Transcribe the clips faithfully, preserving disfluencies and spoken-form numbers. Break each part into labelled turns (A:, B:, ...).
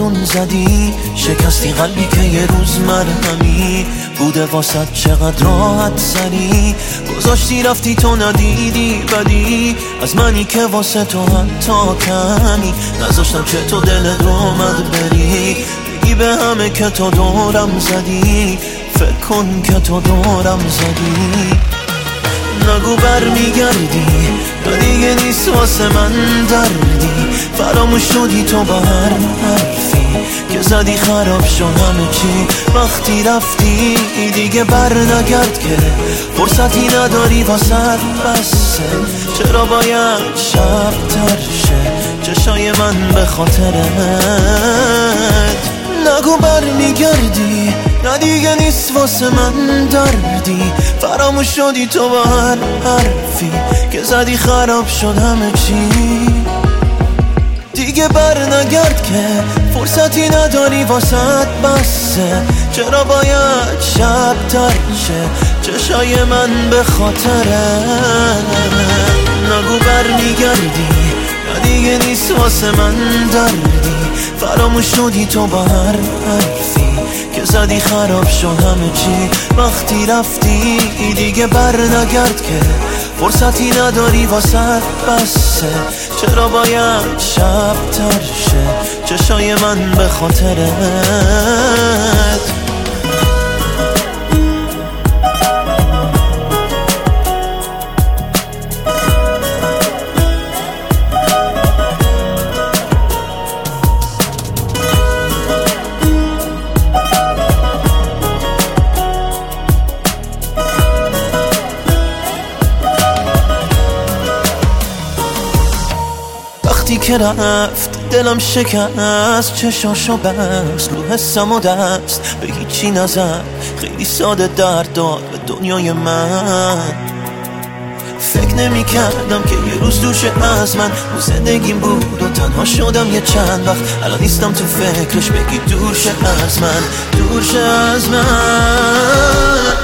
A: آسون زدی، شکستی قلبی که یه روز مرهمی بوده واسد. چقدر راحت سری گذاشتی رفتی تو ندیدی بدی از منی که واسه تو حتی کمی نذاشتم که تو دلت رو مد بری. بگی به همه که تو دورم زدی، فکر کن که تو دورم زدی. نگو بر میگردی یا دیگه نیست واسه من دردی. فراموش شدی تو با هر حرفی که زدی، خراب شد همه چی وقتی رفتی. دیگه بر نگرد که فرصتی نداری واسه بسه. چرا باید شب تر شه چشای من به خاطرت؟ نگو بر میگردی نه دیگه نیست واسه من دردی. فراموش شدی تو با هر حرفی که زدی، خراب شد همه چی. دیگه بر نگرد که فرصتی نداری واسه بسه. چرا باید شب تر شه چشای من به خاطرت؟ نگو بر میگردی نه دیگه نیست واسه من دردی. فراموش شدی تو با هر حرفی که زدی، خراب شد همه چی وقتی رفتی. دیگه بر نگرد که فرصتی نداری واسه بسه. چرا باید شب تر شه چشای من به خاطرت؟ وقتی که رفت دلم شکست، چشاشو بست، رو حسم و دست به هیچی نزد. خیلی ساده درد داد به دنیای من. فکر نمی کردم که یه روز دوشه از من رو زندگیم بود و تنها شدم یه چند وقت. الان نیستم تو فکرش، بگی دور شه از من، دور شه از من.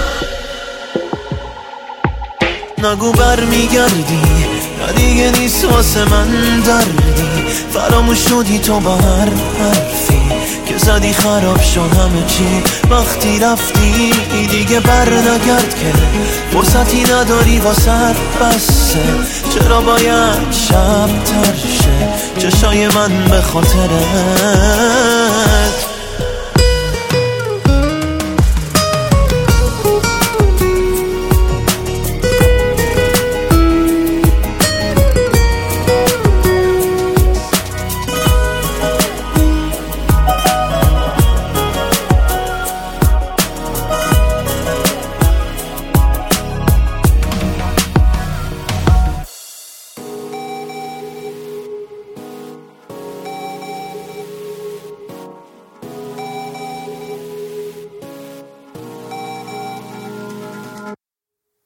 A: نگو بر میگردی نه دیگه نیست واسه من دردی. فراموش شدی تو با هر حرفی که زدی، خراب شد همه چی وقتی رفتی. دیگه بر نگرد که فرصتی نداری واسه بسه. چرا باید شب تر شه چشای من به خاطرت؟